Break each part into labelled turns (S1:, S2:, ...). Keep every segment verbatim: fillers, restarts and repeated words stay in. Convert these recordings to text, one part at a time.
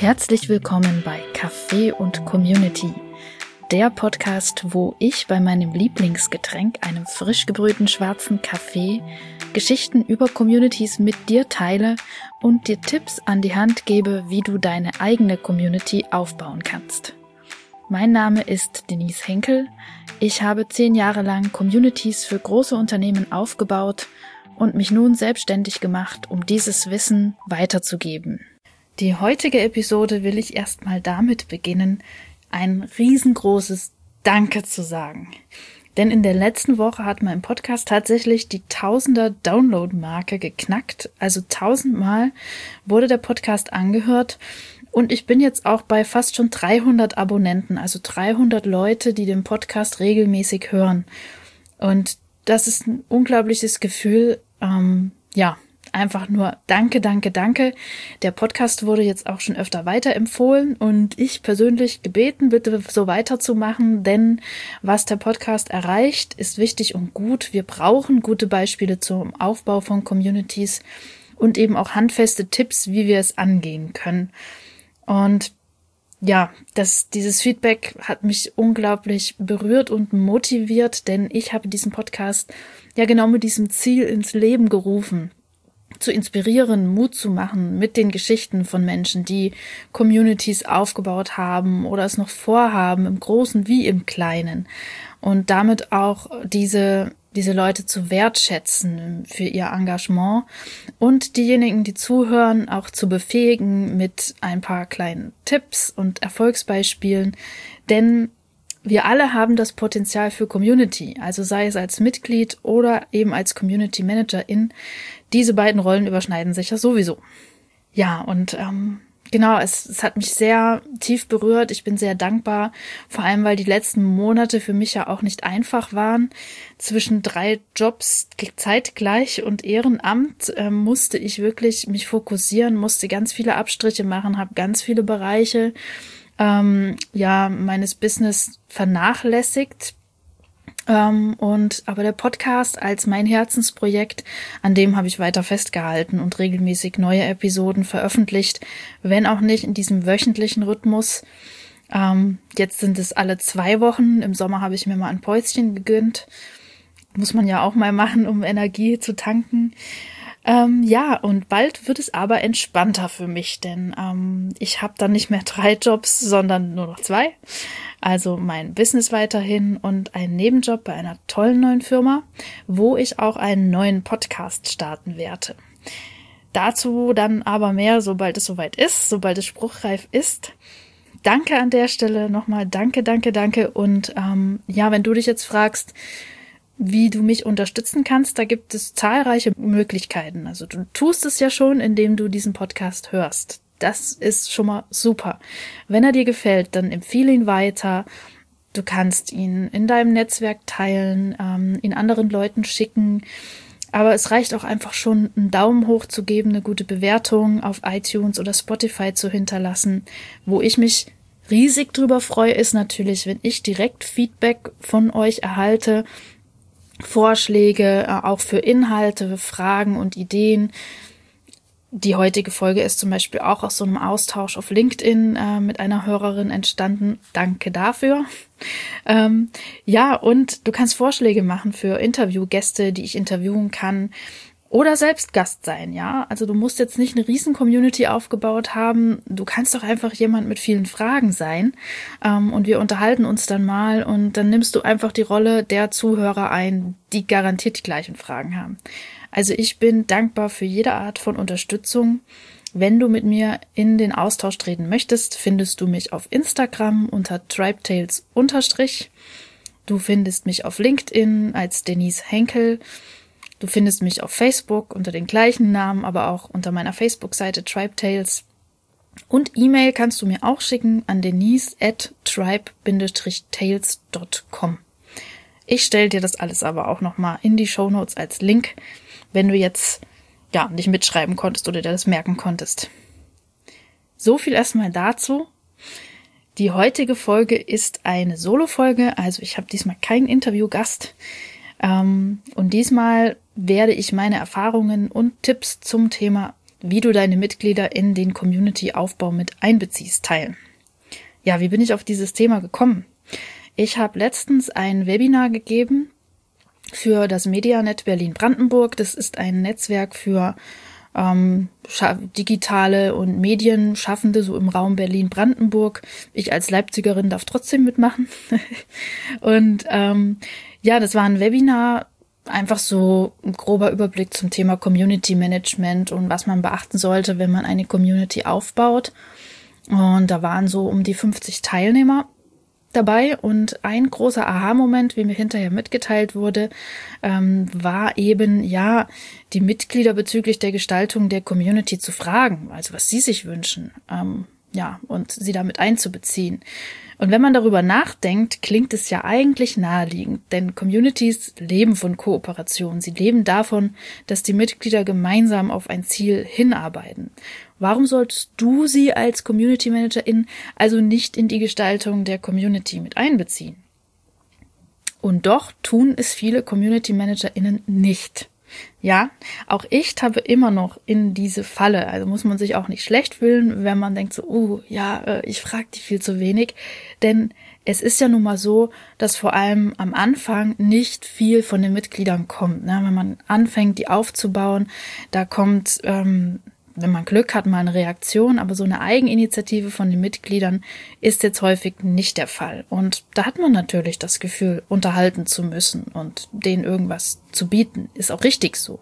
S1: Herzlich willkommen bei Kaffee und Community, der Podcast, wo ich bei meinem Lieblingsgetränk, einem frisch gebrühten schwarzen Kaffee, Geschichten über Communities mit dir teile und dir Tipps an die Hand gebe, wie du deine eigene Community aufbauen kannst. Mein Name ist Denise Henkel. Ich habe zehn Jahre lang Communities für große Unternehmen aufgebaut und mich nun selbstständig gemacht, um dieses Wissen weiterzugeben. Die heutige Episode will ich erstmal damit beginnen, ein riesengroßes Danke zu sagen. Denn in der letzten Woche hat mein Podcast tatsächlich die Tausender-Download-Marke geknackt. Also tausendmal wurde der Podcast angehört. Und ich bin jetzt auch bei fast schon dreihundert Abonnenten, also dreihundert Leute, die den Podcast regelmäßig hören. Und das ist ein unglaubliches Gefühl. Ähm, ja, einfach nur danke, danke, danke. Der Podcast wurde jetzt auch schon öfter weiterempfohlen und ich persönlich gebeten, bitte so weiterzumachen, denn was der Podcast erreicht, ist wichtig und gut. Wir brauchen gute Beispiele zum Aufbau von Communities und eben auch handfeste Tipps, wie wir es angehen können. Und ja, das, dieses Feedback hat mich unglaublich berührt und motiviert, denn ich habe diesen Podcast ja genau mit diesem Ziel ins Leben gerufen, zu inspirieren, Mut zu machen mit den Geschichten von Menschen, die Communities aufgebaut haben oder es noch vorhaben, im Großen wie im Kleinen. Und damit auch diese diese Leute zu wertschätzen für ihr Engagement und diejenigen, die zuhören, auch zu befähigen mit ein paar kleinen Tipps und Erfolgsbeispielen. Denn wir alle haben das Potenzial für Community, also sei es als Mitglied oder eben als Community Managerin. Diese beiden Rollen überschneiden sich ja sowieso. Ja, und ähm, genau, es, es hat mich sehr tief berührt. Ich bin sehr dankbar, vor allem, weil die letzten Monate für mich ja auch nicht einfach waren. Zwischen drei Jobs zeitgleich und Ehrenamt äh, musste ich wirklich mich fokussieren, musste ganz viele Abstriche machen, habe ganz viele Bereiche ähm, ja meines Business vernachlässigt. Ähm, und aber der Podcast als mein Herzensprojekt, an dem habe ich weiter festgehalten und regelmäßig neue Episoden veröffentlicht, wenn auch nicht in diesem wöchentlichen Rhythmus. Ähm, jetzt sind es alle zwei Wochen. Im Sommer habe ich mir mal ein Päuschen gegönnt. Muss man ja auch mal machen, um Energie zu tanken. Ähm, ja, und bald wird es aber entspannter für mich, denn ähm, ich habe dann nicht mehr drei Jobs, sondern nur noch zwei. Also mein Business weiterhin und einen Nebenjob bei einer tollen neuen Firma, wo ich auch einen neuen Podcast starten werde. Dazu dann aber mehr, sobald es soweit ist, sobald es spruchreif ist. Danke an der Stelle nochmal, danke, danke, danke. Und ähm, ja, wenn du dich jetzt fragst, wie du mich unterstützen kannst, da gibt es zahlreiche Möglichkeiten. Also du tust es ja schon, indem du diesen Podcast hörst. Das ist schon mal super. Wenn er dir gefällt, dann empfehle ihn weiter. Du kannst ihn in deinem Netzwerk teilen, ähm, ihn anderen Leuten schicken. Aber es reicht auch einfach schon, einen Daumen hoch zu geben, eine gute Bewertung auf iTunes oder Spotify zu hinterlassen. Wo ich mich riesig drüber freue, ist natürlich, wenn ich direkt Feedback von euch erhalte, Vorschläge, auch für Inhalte, Fragen und Ideen. Die heutige Folge ist zum Beispiel auch aus so einem Austausch auf LinkedIn äh, mit einer Hörerin entstanden. Danke dafür. Ähm, ja, und du kannst Vorschläge machen für Interviewgäste, die ich interviewen kann. Oder selbst Gast sein, ja. Also du musst jetzt nicht eine riesen Community aufgebaut haben. Du kannst doch einfach jemand mit vielen Fragen sein. Ähm, und wir unterhalten uns dann mal und dann nimmst du einfach die Rolle der Zuhörer ein, die garantiert die gleichen Fragen haben. Also ich bin dankbar für jede Art von Unterstützung. Wenn du mit mir in den Austausch treten möchtest, findest du mich auf Instagram unter tribetales unterstrich. Du findest mich auf LinkedIn als Denise Henkel. Du findest mich auf Facebook unter den gleichen Namen, aber auch unter meiner Facebook-Seite tribetales. Und E-Mail kannst du mir auch schicken an denise at tribe dash tales dot com. Ich stelle dir das alles aber auch nochmal in die Shownotes als Link, wenn du jetzt ja nicht mitschreiben konntest oder dir das merken konntest. So viel erstmal dazu. Die heutige Folge ist eine Solo-Folge, also ich habe diesmal keinen Interviewgast. Ähm, und diesmal werde ich meine Erfahrungen und Tipps zum Thema wie du deine Mitglieder in den Community-Aufbau mit einbeziehst, teilen. Ja, wie bin ich auf dieses Thema gekommen? Ich habe letztens ein Webinar gegeben für das Medianet Berlin-Brandenburg. Das ist ein Netzwerk für ähm, digitale und Medienschaffende, so im Raum Berlin-Brandenburg. Ich als Leipzigerin darf trotzdem mitmachen. Und ähm, ja, das war ein Webinar, einfach so ein grober Überblick zum Thema Community Management und was man beachten sollte, wenn man eine Community aufbaut. Und da waren so um die fünfzig Teilnehmer dabei und ein großer Aha-Moment, wie mir hinterher mitgeteilt wurde, ähm, war eben, ja, die Mitglieder bezüglich der Gestaltung der Community zu fragen, also was sie sich wünschen, ähm, ja, und sie damit einzubeziehen. Und wenn man darüber nachdenkt, klingt es ja eigentlich naheliegend, denn Communities leben von Kooperation. Sie leben davon, dass die Mitglieder gemeinsam auf ein Ziel hinarbeiten. Warum solltest du sie als Community Managerin also nicht in die Gestaltung der Community mit einbeziehen? Und doch tun es viele Community ManagerInnen nicht. Ja, auch ich tappe immer noch in diese Falle. Also muss man sich auch nicht schlecht fühlen, wenn man denkt so, uh, ja, ich frage die viel zu wenig. Denn es ist ja nun mal so, dass vor allem am Anfang nicht viel von den Mitgliedern kommt. Ne? Wenn man anfängt, die aufzubauen, da kommt, ähm, wenn man Glück hat, mal eine Reaktion, aber so eine Eigeninitiative von den Mitgliedern ist jetzt häufig nicht der Fall. Und da hat man natürlich das Gefühl, unterhalten zu müssen und denen irgendwas zu bieten. Ist auch richtig so.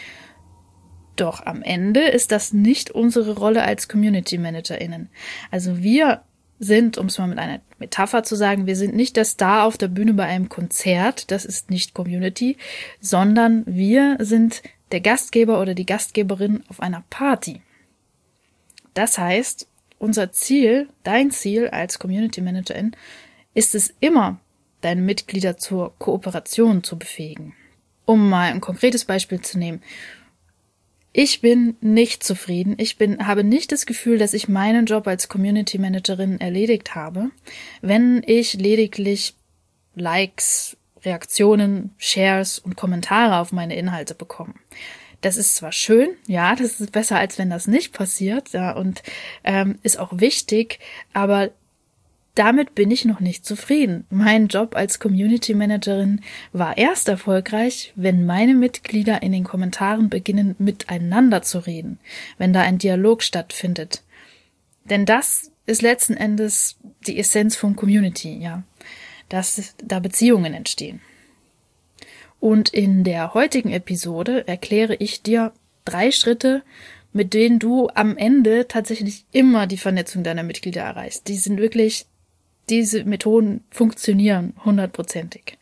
S1: Doch am Ende ist das nicht unsere Rolle als Community ManagerInnen. Also wir sind, um es mal mit einer Metapher zu sagen, wir sind nicht der Star auf der Bühne bei einem Konzert, das ist nicht Community, sondern wir sind der Gastgeber oder die Gastgeberin auf einer Party. Das heißt, unser Ziel, dein Ziel als Community Managerin, ist es immer, deine Mitglieder zur Kooperation zu befähigen. Um mal ein konkretes Beispiel zu nehmen. Ich bin nicht zufrieden. Ich bin, habe nicht das Gefühl, dass ich meinen Job als Community Managerin erledigt habe, wenn ich lediglich Likes, Reaktionen, Shares und Kommentare auf meine Inhalte bekommen. Das ist zwar schön, ja, das ist besser, als wenn das nicht passiert, ja, und ähm, ist auch wichtig, aber damit bin ich noch nicht zufrieden. Mein Job als Community Managerin war erst erfolgreich, wenn meine Mitglieder in den Kommentaren beginnen, miteinander zu reden, wenn da ein Dialog stattfindet. Denn das ist letzten Endes die Essenz von Community, ja. Dass da Beziehungen entstehen. Und in der heutigen Episode erkläre ich dir drei Schritte, mit denen du am Ende tatsächlich immer die Vernetzung deiner Mitglieder erreichst. Die sind wirklich, diese Methoden funktionieren hundertprozentig.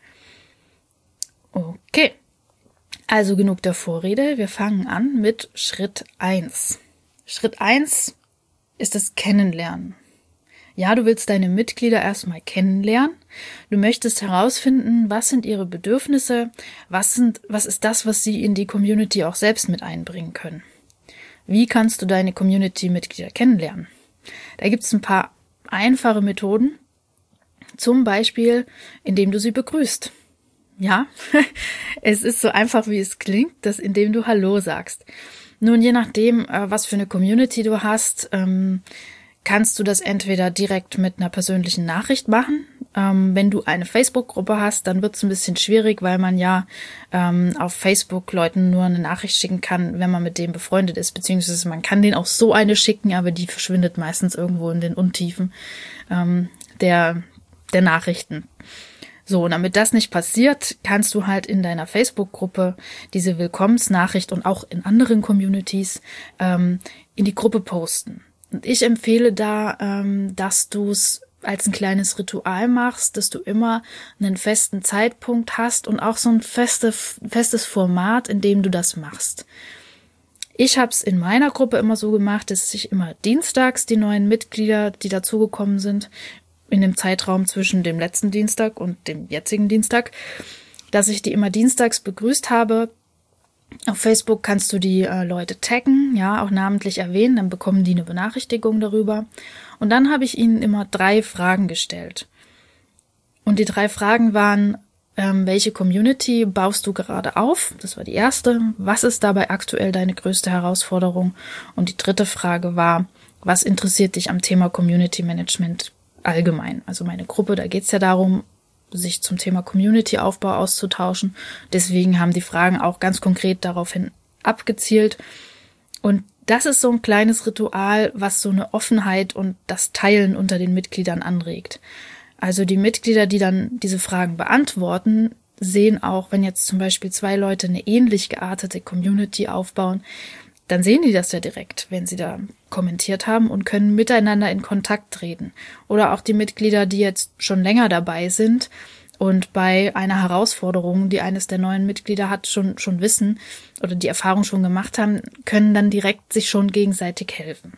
S1: Okay, also genug der Vorrede. Wir fangen an mit Schritt eins. Schritt eins ist das Kennenlernen. Ja, du willst deine Mitglieder erstmal kennenlernen. Du möchtest herausfinden, was sind ihre Bedürfnisse, was sind, was ist das, was sie in die Community auch selbst mit einbringen können. Wie kannst du deine Community-Mitglieder kennenlernen? Da gibt es ein paar einfache Methoden, zum Beispiel, indem du sie begrüßt. Ja, es ist so einfach, wie es klingt, dass indem du Hallo sagst. Nun, je nachdem, was für eine Community du hast, ähm, kannst du das entweder direkt mit einer persönlichen Nachricht machen. Ähm, wenn du eine Facebook-Gruppe hast, dann wird es ein bisschen schwierig, weil man ja ähm, auf Facebook Leuten nur eine Nachricht schicken kann, wenn man mit dem befreundet ist, beziehungsweise man kann denen auch so eine schicken, aber die verschwindet meistens irgendwo in den Untiefen ähm, der, der Nachrichten. So, und damit das nicht passiert, kannst du halt in deiner Facebook-Gruppe diese Willkommensnachricht und auch in anderen Communities ähm, in die Gruppe posten. Und ich empfehle da, ähm, dass du es als ein kleines Ritual machst, dass du immer einen festen Zeitpunkt hast und auch so ein feste, festes Format, in dem du das machst. Ich habe es in meiner Gruppe immer so gemacht, dass ich immer dienstags die neuen Mitglieder, die dazugekommen sind, in dem Zeitraum zwischen dem letzten Dienstag und dem jetzigen Dienstag, dass ich die immer dienstags begrüßt habe. Auf Facebook kannst du die äh, Leute taggen, ja, auch namentlich erwähnen, dann bekommen die eine Benachrichtigung darüber. Und dann habe ich ihnen immer drei Fragen gestellt. Und die drei Fragen waren, ähm, welche Community baust du gerade auf? Das war die erste. Was ist dabei aktuell deine größte Herausforderung? Und die dritte Frage war, was interessiert dich am Thema Community Management allgemein? Also meine Gruppe, da geht es ja darum, sich zum Thema Community-Aufbau auszutauschen. Deswegen haben die Fragen auch ganz konkret daraufhin abgezielt. Und das ist so ein kleines Ritual, was so eine Offenheit und das Teilen unter den Mitgliedern anregt. Also die Mitglieder, die dann diese Fragen beantworten, sehen auch, wenn jetzt zum Beispiel zwei Leute eine ähnlich geartete Community aufbauen, dann sehen die das ja direkt, wenn sie da kommentiert haben und können miteinander in Kontakt treten. Oder auch die Mitglieder, die jetzt schon länger dabei sind und bei einer Herausforderung, die eines der neuen Mitglieder hat, schon, schon wissen oder die Erfahrung schon gemacht haben, können dann direkt sich schon gegenseitig helfen.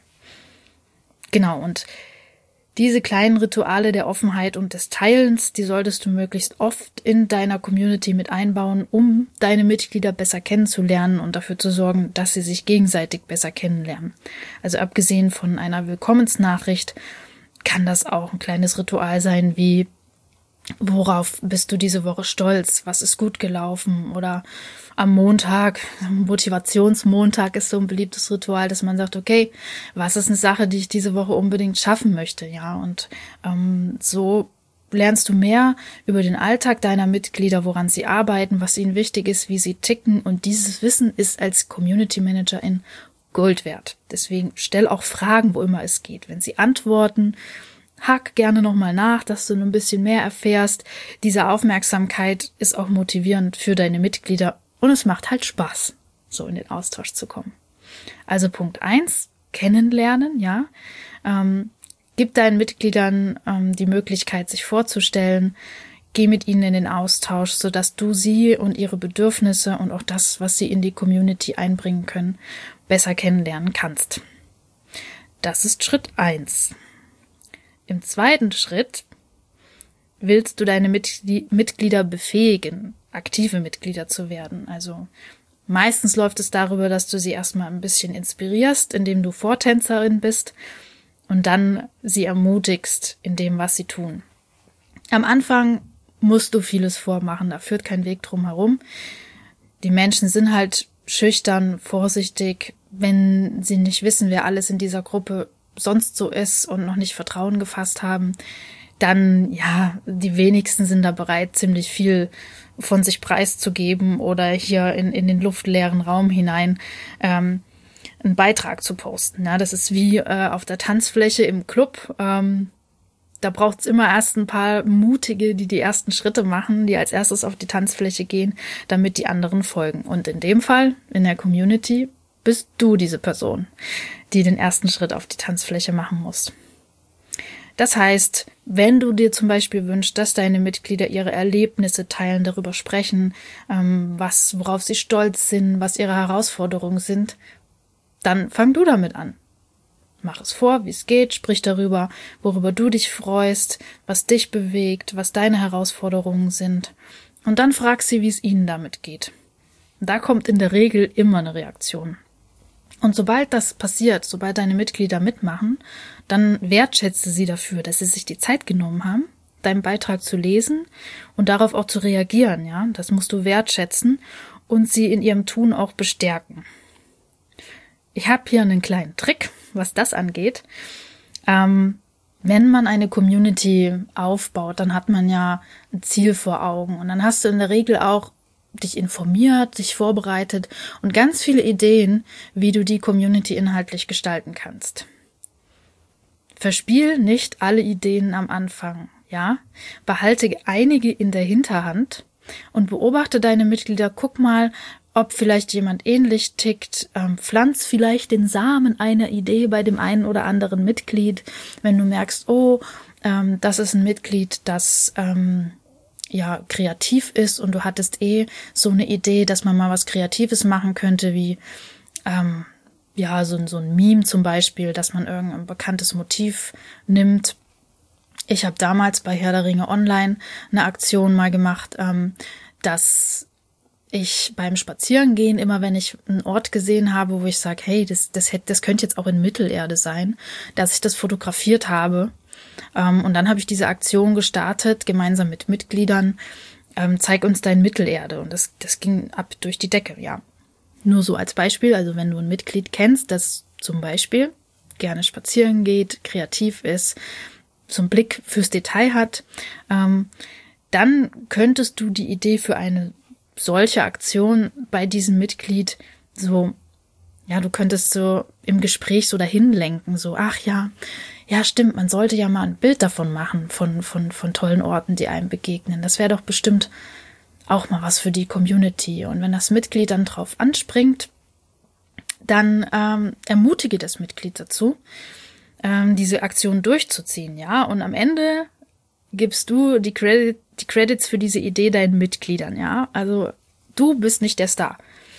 S1: Genau, und diese kleinen Rituale der Offenheit und des Teilens, die solltest du möglichst oft in deiner Community mit einbauen, um deine Mitglieder besser kennenzulernen und dafür zu sorgen, dass sie sich gegenseitig besser kennenlernen. Also abgesehen von einer Willkommensnachricht kann das auch ein kleines Ritual sein wie: Worauf bist du diese Woche stolz? Was ist gut gelaufen? Oder am Montag, Motivationsmontag ist so ein beliebtes Ritual, dass man sagt, okay, was ist eine Sache, die ich diese Woche unbedingt schaffen möchte? Ja, und ähm, so lernst du mehr über den Alltag deiner Mitglieder, woran sie arbeiten, was ihnen wichtig ist, wie sie ticken. Und dieses Wissen ist als Community Managerin Gold wert. Deswegen stell auch Fragen, wo immer es geht. Wenn sie antworten, hack gerne nochmal nach, dass du ein bisschen mehr erfährst. Diese Aufmerksamkeit ist auch motivierend für deine Mitglieder und es macht halt Spaß, so in den Austausch zu kommen. Also Punkt eins, kennenlernen, ja. Ähm, gib deinen Mitgliedern ähm, die Möglichkeit, sich vorzustellen. Geh mit ihnen in den Austausch, sodass du sie und ihre Bedürfnisse und auch das, was sie in die Community einbringen können, besser kennenlernen kannst. Das ist Schritt eins. Im zweiten Schritt willst du deine Mitglieder befähigen, aktive Mitglieder zu werden. Also meistens läuft es darüber, dass du sie erstmal ein bisschen inspirierst, indem du Vortänzerin bist und dann sie ermutigst in dem, was sie tun. Am Anfang musst du vieles vormachen, da führt kein Weg drum herum. Die Menschen sind halt schüchtern, vorsichtig, wenn sie nicht wissen, wer alles in dieser Gruppe sonst so ist und noch nicht Vertrauen gefasst haben, dann, ja, die wenigsten sind da bereit, ziemlich viel von sich preiszugeben oder hier in, in den luftleeren Raum hinein ähm, einen Beitrag zu posten. Ja, das ist wie äh, auf der Tanzfläche im Club. Ähm, da braucht's immer erst ein paar Mutige, die die ersten Schritte machen, die als erstes auf die Tanzfläche gehen, damit die anderen folgen. Und in dem Fall, in der Community, bist du diese Person, die den ersten Schritt auf die Tanzfläche machen muss. Das heißt, wenn du dir zum Beispiel wünschst, dass deine Mitglieder ihre Erlebnisse teilen, darüber sprechen, ähm, was, worauf sie stolz sind, was ihre Herausforderungen sind, dann fang du damit an. Mach es vor, wie es geht, sprich darüber, worüber du dich freust, was dich bewegt, was deine Herausforderungen sind. Und dann frag sie, wie es ihnen damit geht. Da kommt in der Regel immer eine Reaktion. Und sobald das passiert, sobald deine Mitglieder mitmachen, dann wertschätze sie dafür, dass sie sich die Zeit genommen haben, deinen Beitrag zu lesen und darauf auch zu reagieren. Ja, das musst du wertschätzen und sie in ihrem Tun auch bestärken. Ich habe hier einen kleinen Trick, was das angeht. Ähm, wenn man eine Community aufbaut, dann hat man ja ein Ziel vor Augen und dann hast du in der Regel auch dich informiert, dich vorbereitet und ganz viele Ideen, wie du die Community inhaltlich gestalten kannst. Verspiel nicht alle Ideen am Anfang, ja? Behalte einige in der Hinterhand und beobachte deine Mitglieder. Guck mal, ob vielleicht jemand ähnlich tickt. Ähm, pflanz vielleicht den Samen einer Idee bei dem einen oder anderen Mitglied, wenn du merkst, oh, ähm, das ist ein Mitglied, das ähm, ja kreativ ist und du hattest eh so eine Idee, dass man mal was Kreatives machen könnte, wie ähm, ja so, so ein Meme zum Beispiel, dass man irgendein bekanntes Motiv nimmt. Ich habe damals bei Herr der Ringe Online eine Aktion mal gemacht, ähm, dass ich beim Spazierengehen, immer wenn ich einen Ort gesehen habe, wo ich sage, hey, das, das, hätte, das könnte jetzt auch in Mittelerde sein, dass ich das fotografiert habe. Um, und dann habe ich diese Aktion gestartet, gemeinsam mit Mitgliedern, ähm, zeig uns dein Mittelerde. Und das, das ging ab durch die Decke, ja. Nur so als Beispiel, also wenn du ein Mitglied kennst, das zum Beispiel gerne spazieren geht, kreativ ist, so einen Blick fürs Detail hat, ähm, dann könntest du die Idee für eine solche Aktion bei diesem Mitglied so, ja, du könntest so im Gespräch so dahin lenken, so, ach ja, ja stimmt, man sollte ja mal ein Bild davon machen, von, von, von tollen Orten, die einem begegnen. Das wäre doch bestimmt auch mal was für die Community. Und wenn das Mitglied dann drauf anspringt, dann ähm, ermutige das Mitglied dazu, ähm, diese Aktion durchzuziehen, ja. Und am Ende gibst du die, Credit, die Credits für diese Idee deinen Mitgliedern, ja. Also du bist nicht der Star.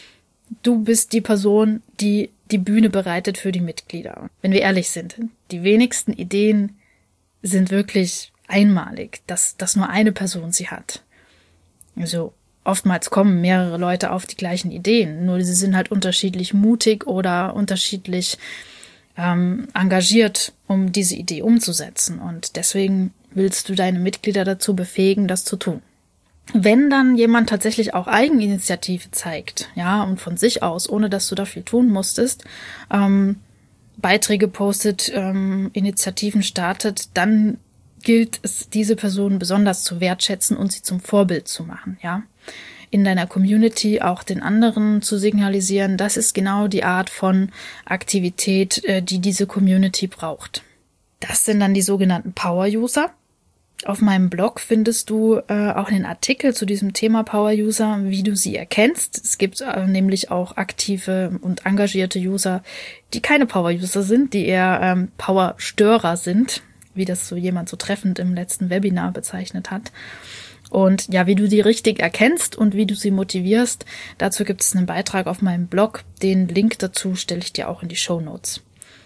S1: Du bist die Person, die die Bühne bereitet für die Mitglieder. Wenn wir ehrlich sind, die wenigsten Ideen sind wirklich einmalig, dass, dass nur eine Person sie hat. Also oftmals kommen mehrere Leute auf die gleichen Ideen, nur sie sind halt unterschiedlich mutig oder unterschiedlich ähm, engagiert, um diese Idee umzusetzen. Und deswegen willst du deine Mitglieder dazu befähigen, das zu tun. Wenn dann jemand tatsächlich auch Eigeninitiative zeigt, ja, und von sich aus, ohne dass du dafür tun musstest, ähm, Beiträge postet, ähm, Initiativen startet, dann gilt es, diese Person besonders zu wertschätzen und sie zum Vorbild zu machen, ja. In deiner Community auch den anderen zu signalisieren, das ist genau die Art von Aktivität, äh, die diese Community braucht. Das sind dann die sogenannten Power-User. Auf meinem Blog findest du äh, auch einen Artikel zu diesem Thema Power-User, wie du sie erkennst. Es gibt äh, nämlich auch aktive und engagierte User, die keine Power-User sind, die eher ähm, Power-Störer sind, wie das so jemand so treffend im letzten Webinar bezeichnet hat. Und ja, wie du die richtig erkennst und wie du sie motivierst, dazu gibt es einen Beitrag auf meinem Blog. Den Link dazu stelle ich dir auch in die Shownotes.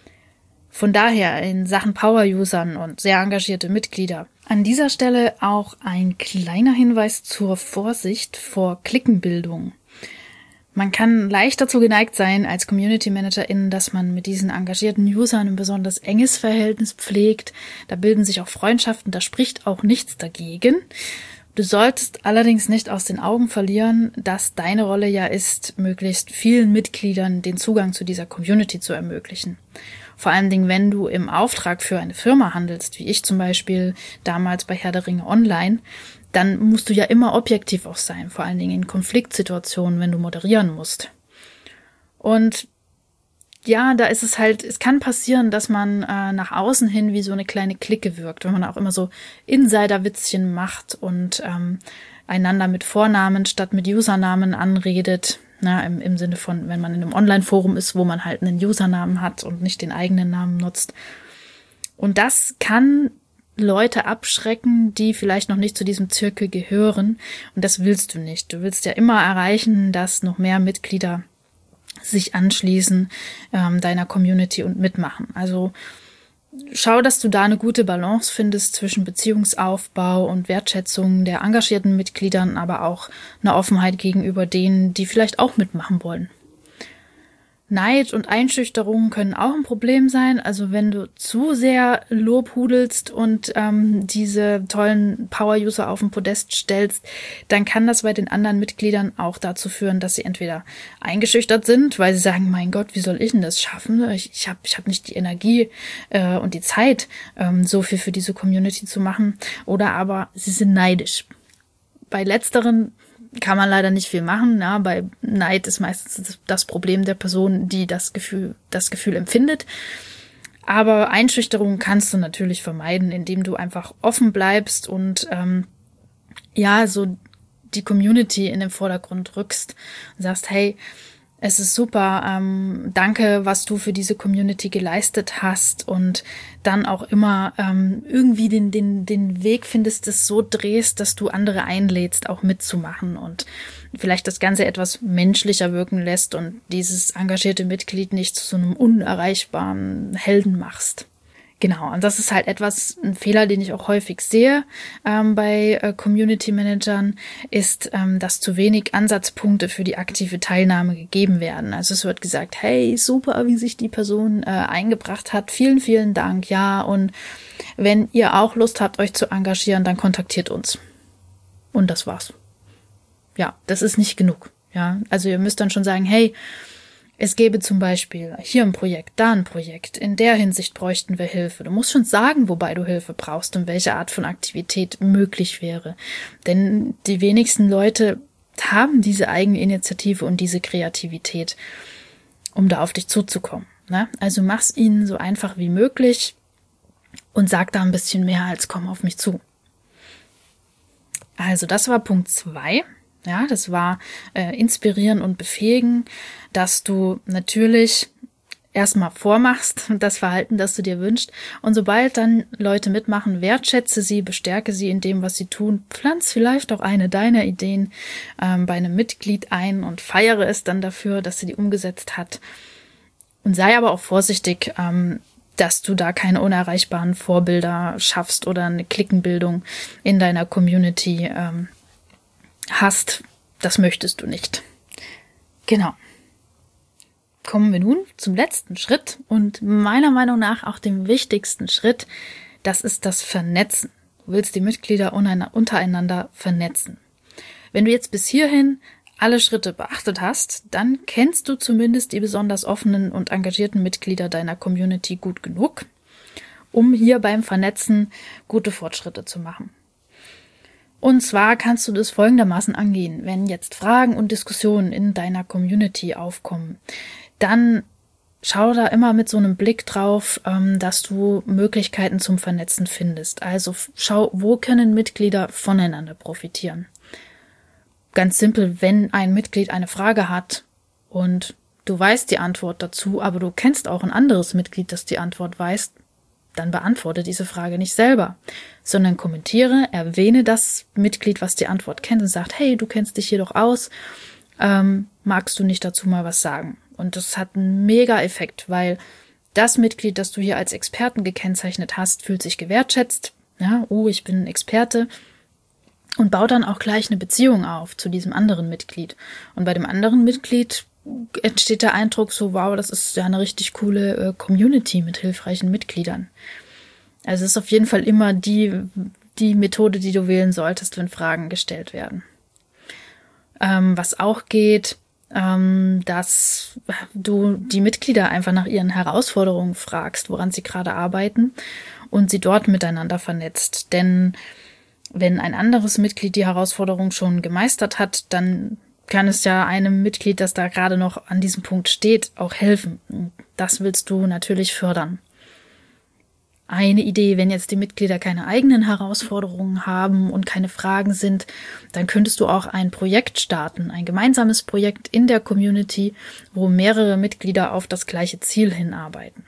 S1: Von daher in Sachen Power-Usern und sehr engagierte Mitglieder. An dieser Stelle auch ein kleiner Hinweis zur Vorsicht vor Cliquenbildung. Man kann leicht dazu geneigt sein, als Community Managerin, dass man mit diesen engagierten Usern ein besonders enges Verhältnis pflegt. Da bilden sich auch Freundschaften, da spricht auch nichts dagegen. Du solltest allerdings nicht aus den Augen verlieren, dass deine Rolle ja ist, möglichst vielen Mitgliedern den Zugang zu dieser Community zu ermöglichen. Vor allen Dingen, wenn du im Auftrag für eine Firma handelst, wie ich zum Beispiel damals bei Herr der Ringe Online, dann musst du ja immer objektiv auch sein, vor allen Dingen in Konfliktsituationen, wenn du moderieren musst. Und ja, da ist es halt, es kann passieren, dass man äh, nach außen hin wie so eine kleine Clique wirkt, wenn man auch immer so Insider-Witzchen macht und ähm, einander mit Vornamen statt mit Usernamen anredet. Na, im, im Sinne von, wenn man in einem Online-Forum ist, wo man halt einen Usernamen hat und nicht den eigenen Namen nutzt. Und das kann Leute abschrecken, die vielleicht noch nicht zu diesem Zirkel gehören. Und das willst du nicht. Du willst ja immer erreichen, dass noch mehr Mitglieder sich anschließen ähm, deiner Community und mitmachen. Also schau, dass du da eine gute Balance findest zwischen Beziehungsaufbau und Wertschätzung der engagierten Mitgliedern, aber auch eine Offenheit gegenüber denen, die vielleicht auch mitmachen wollen. Neid und Einschüchterung können auch ein Problem sein. Also wenn du zu sehr lobhudelst und ähm, diese tollen Power-User auf den Podest stellst, dann kann das bei den anderen Mitgliedern auch dazu führen, dass sie entweder eingeschüchtert sind, weil sie sagen, mein Gott, wie soll ich denn das schaffen? Ich, ich habe ich hab nicht die Energie äh, und die Zeit, ähm, so viel für diese Community zu machen. Oder aber sie sind neidisch. Bei letzteren kann man leider nicht viel machen. Ja, bei Neid ist meistens das Problem der Person, die das Gefühl, das Gefühl empfindet. Aber Einschüchterung kannst du natürlich vermeiden, indem du einfach offen bleibst und ähm, ja, so die Community in den Vordergrund rückst und sagst, hey, es ist super, ähm, danke, was du für diese Community geleistet hast, und dann auch immer ähm, irgendwie den den den Weg findest, es so drehst, dass du andere einlädst, auch mitzumachen und vielleicht das Ganze etwas menschlicher wirken lässt und dieses engagierte Mitglied nicht zu so einem unerreichbaren Helden machst. Genau, und das ist halt etwas, ein Fehler, den ich auch häufig sehe ähm, bei äh, Community-Managern, ist, ähm, dass zu wenig Ansatzpunkte für die aktive Teilnahme gegeben werden. Also es wird gesagt, hey, super, wie sich die Person äh, eingebracht hat, vielen, vielen Dank, ja, und wenn ihr auch Lust habt, euch zu engagieren, dann kontaktiert uns. Und das war's. ja, das ist nicht genug. Ja, also ihr müsst dann schon sagen, hey, es gäbe zum Beispiel hier ein Projekt, da ein Projekt, in der Hinsicht bräuchten wir Hilfe. Du musst schon sagen, wobei du Hilfe brauchst und welche Art von Aktivität möglich wäre. Denn die wenigsten Leute haben diese Eigeninitiative und diese Kreativität, um da auf dich zuzukommen. Ne? Also mach's ihnen so einfach wie möglich und sag da ein bisschen mehr als komm auf mich zu. Also das war Punkt zwei. Ja, das war äh, inspirieren und befähigen, dass du natürlich erstmal vormachst, das Verhalten, das du dir wünschst. Und sobald dann Leute mitmachen, wertschätze sie, bestärke sie in dem, was sie tun. Pflanz vielleicht auch eine deiner Ideen ähm, bei einem Mitglied ein und feiere es dann dafür, dass sie die umgesetzt hat. Und sei aber auch vorsichtig, ähm, dass du da keine unerreichbaren Vorbilder schaffst oder eine Cliquenbildung in deiner Community ähm, hast. Das möchtest du nicht. Genau. Kommen wir nun zum letzten Schritt und meiner Meinung nach auch dem wichtigsten Schritt. Das ist das Vernetzen. Du willst die Mitglieder untereinander vernetzen. Wenn du jetzt bis hierhin alle Schritte beachtet hast, dann kennst du zumindest die besonders offenen und engagierten Mitglieder deiner Community gut genug, um hier beim Vernetzen gute Fortschritte zu machen. Und zwar kannst du das folgendermaßen angehen. Wenn jetzt Fragen und Diskussionen in deiner Community aufkommen, dann schau da immer mit so einem Blick drauf, dass du Möglichkeiten zum Vernetzen findest. Also schau, wo können Mitglieder voneinander profitieren. Ganz simpel, wenn ein Mitglied eine Frage hat und du weißt die Antwort dazu, aber du kennst auch ein anderes Mitglied, das die Antwort weiß, dann beantworte diese Frage nicht selber, sondern kommentiere, erwähne das Mitglied, was die Antwort kennt und sagt, hey, du kennst dich hier doch aus, ähm, magst du nicht dazu mal was sagen? Und das hat einen Mega-Effekt, weil das Mitglied, das du hier als Experten gekennzeichnet hast, fühlt sich gewertschätzt, ja, oh, ich bin ein Experte, und baut dann auch gleich eine Beziehung auf zu diesem anderen Mitglied. Und bei dem anderen Mitglied entsteht der Eindruck so, wow, das ist ja eine richtig coole äh, Community mit hilfreichen Mitgliedern. Also es ist auf jeden Fall immer die, die Methode, die du wählen solltest, wenn Fragen gestellt werden. Ähm, was auch geht, ähm, dass du die Mitglieder einfach nach ihren Herausforderungen fragst, woran sie gerade arbeiten und sie dort miteinander vernetzt. Denn wenn ein anderes Mitglied die Herausforderung schon gemeistert hat, dann kann es ja einem Mitglied, das da gerade noch an diesem Punkt steht, auch helfen. Das willst du natürlich fördern. Eine Idee, wenn jetzt die Mitglieder keine eigenen Herausforderungen haben und keine Fragen sind, dann könntest du auch ein Projekt starten, ein gemeinsames Projekt in der Community, wo mehrere Mitglieder auf das gleiche Ziel hinarbeiten.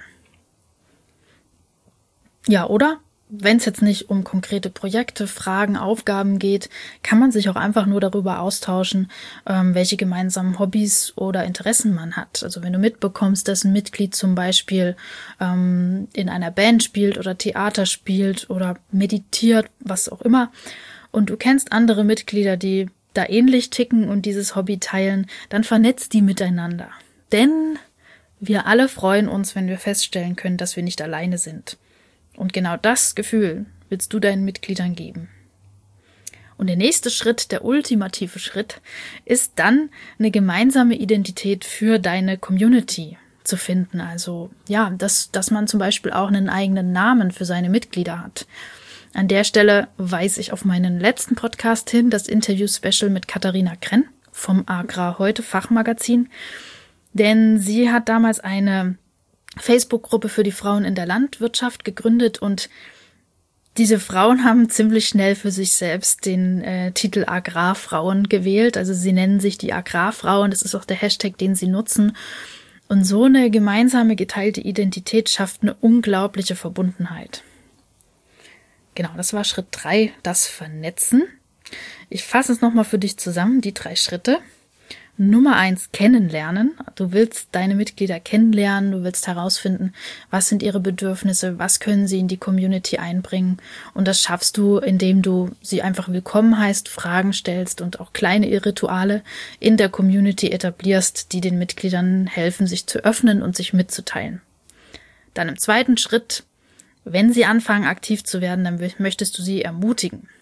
S1: Ja, oder? Wenn es jetzt nicht um konkrete Projekte, Fragen, Aufgaben geht, kann man sich auch einfach nur darüber austauschen, ähm, welche gemeinsamen Hobbys oder Interessen man hat. Also wenn du mitbekommst, dass ein Mitglied zum Beispiel ähm, in einer Band spielt oder Theater spielt oder meditiert, was auch immer, und du kennst andere Mitglieder, die da ähnlich ticken und dieses Hobby teilen, dann vernetzt die miteinander. Denn wir alle freuen uns, wenn wir feststellen können, dass wir nicht alleine sind. Und genau das Gefühl willst du deinen Mitgliedern geben. Und der nächste Schritt, der ultimative Schritt, ist dann eine gemeinsame Identität für deine Community zu finden. Also ja, dass, dass man zum Beispiel auch einen eigenen Namen für seine Mitglieder hat. An der Stelle weise ich auf meinen letzten Podcast hin, das Interview-Special mit Katharina Krenn vom Agrar heute Fachmagazin. Denn sie hat damals eine Facebook-Gruppe für die Frauen in der Landwirtschaft gegründet und diese Frauen haben ziemlich schnell für sich selbst den äh, Titel Agrarfrauen gewählt. Also sie nennen sich die Agrarfrauen, das ist auch der Hashtag, den sie nutzen. Und so eine gemeinsame geteilte Identität schafft eine unglaubliche Verbundenheit. Genau, das war Schritt drei, das Vernetzen. Ich fasse es nochmal für dich zusammen, die drei Schritte. Nummer eins, kennenlernen. Du willst deine Mitglieder kennenlernen, du willst herausfinden, was sind ihre Bedürfnisse, was können sie in die Community einbringen. Und das schaffst du, indem du sie einfach willkommen heißt, Fragen stellst und auch kleine Rituale in der Community etablierst, die den Mitgliedern helfen, sich zu öffnen und sich mitzuteilen. Dann im zweiten Schritt, wenn sie anfangen, aktiv zu werden, dann möchtest du sie ermutigen.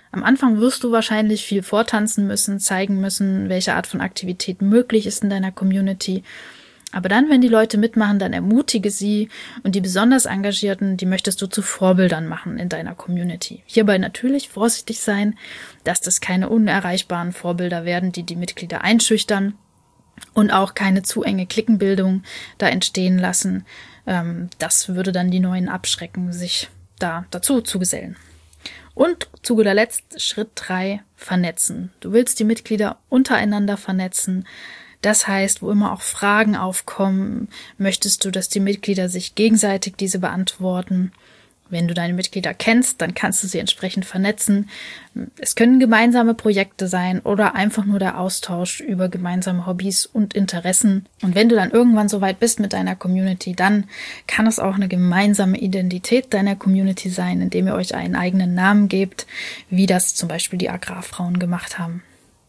S1: Am Anfang wirst du wahrscheinlich viel vortanzen müssen, zeigen müssen, welche Art von Aktivität möglich ist in deiner Community. Aber dann, wenn die Leute mitmachen, dann ermutige sie und die besonders Engagierten, die möchtest du zu Vorbildern machen in deiner Community. Hierbei natürlich vorsichtig sein, dass das keine unerreichbaren Vorbilder werden, die die Mitglieder einschüchtern und auch keine zu enge Cliquenbildung da entstehen lassen. Das würde dann die Neuen abschrecken, sich da dazu zu gesellen. Und zu guter Letzt Schritt drei, vernetzen. Du willst die Mitglieder untereinander vernetzen. Das heißt, wo immer auch Fragen aufkommen, möchtest du, dass die Mitglieder sich gegenseitig diese beantworten. Wenn du deine Mitglieder kennst, dann kannst du sie entsprechend vernetzen. Es können gemeinsame Projekte sein oder einfach nur der Austausch über gemeinsame Hobbys und Interessen. Und wenn du dann irgendwann so weit bist mit deiner Community, dann kann es auch eine gemeinsame Identität deiner Community sein, indem ihr euch einen eigenen Namen gebt, wie das zum Beispiel die Agrarfrauen gemacht haben.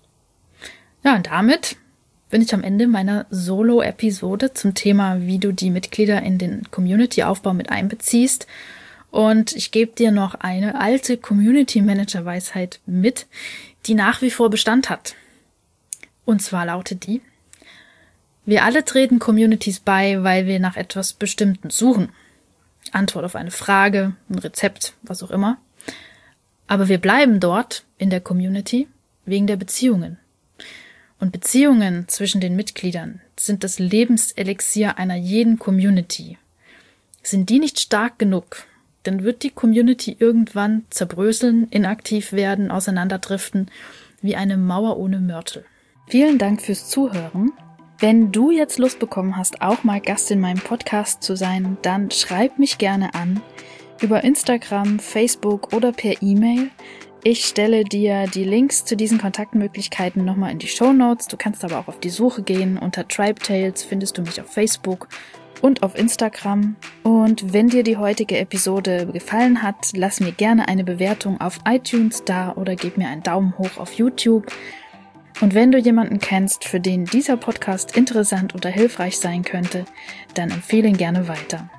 S1: Ja, und damit bin ich am Ende meiner Solo-Episode zum Thema, wie du die Mitglieder in den Community-Aufbau mit einbeziehst. Und ich gebe dir noch eine alte Community-Manager-Weisheit mit, die nach wie vor Bestand hat. Und zwar lautet die: Wir alle treten Communities bei, weil wir nach etwas Bestimmten suchen. Antwort auf eine Frage, ein Rezept, was auch immer. Aber wir bleiben dort in der Community wegen der Beziehungen. Und Beziehungen zwischen den Mitgliedern sind das Lebenselixier einer jeden Community. Sind die nicht stark genug, dann wird die Community irgendwann zerbröseln, inaktiv werden, auseinanderdriften, wie eine Mauer ohne Mörtel. Vielen Dank fürs Zuhören. Wenn du jetzt Lust bekommen hast, auch mal Gast in meinem Podcast zu sein, dann schreib mich gerne an über Instagram, Facebook oder per E-Mail. Ich stelle dir die Links zu diesen Kontaktmöglichkeiten nochmal in die Shownotes. Du kannst aber auch auf die Suche gehen. Unter Tribe Tales findest du mich auf Facebook und auf Instagram. Und wenn dir die heutige Episode gefallen hat, lass mir gerne eine Bewertung auf iTunes da oder gib mir einen Daumen hoch auf YouTube. Und wenn du jemanden kennst, für den dieser Podcast interessant oder hilfreich sein könnte, dann empfehle ihn gerne weiter.